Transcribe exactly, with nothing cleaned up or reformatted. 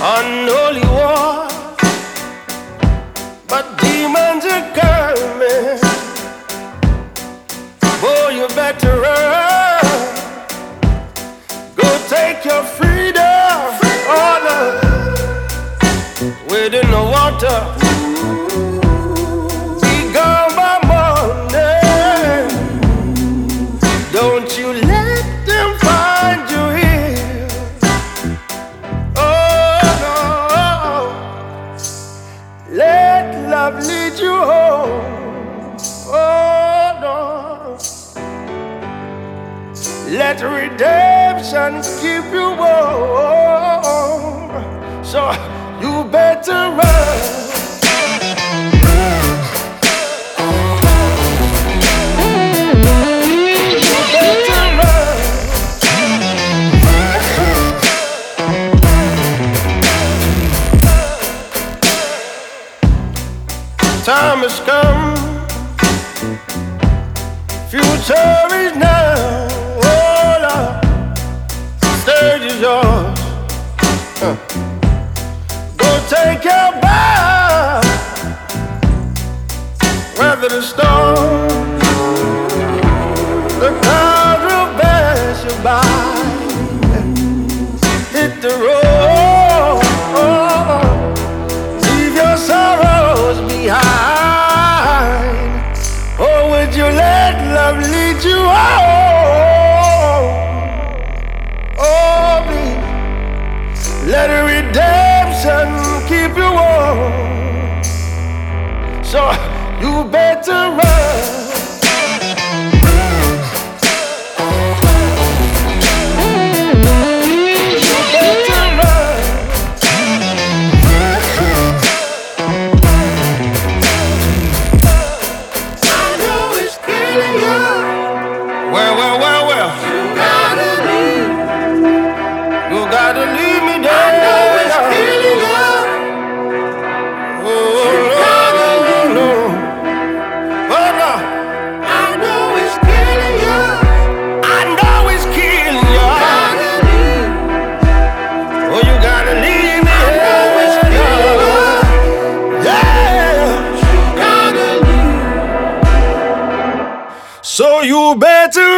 unholy war, but demons are coming. Boy, you better run. Go take your freedom, oh no, within the water. Be gone by morning. Don't you let them find you here. Oh no, let love lead you home. Oh no, let redemption keep you warm. So you better run. You better run. Time has come. Future is now. Oh Lord, stage is yours. Huh. Go take your bow. Weather the storm. The clouds will pass you by. Hit the road. Leave your sorrows behind. Or would you let love lead you home? Oh, please, let redemption keep you warm. So you better run. You better run. I know it's killing you. Well, well, well, well. You gotta leave. You gotta leave me there. I know it's killing you. Oh, you gotta leave. No. Oh, no. I know it's killing you. I know it's killing you. You gotta leave. Oh, you gotta leave me. I know it's killing you. Yeah. You gotta leave. So you better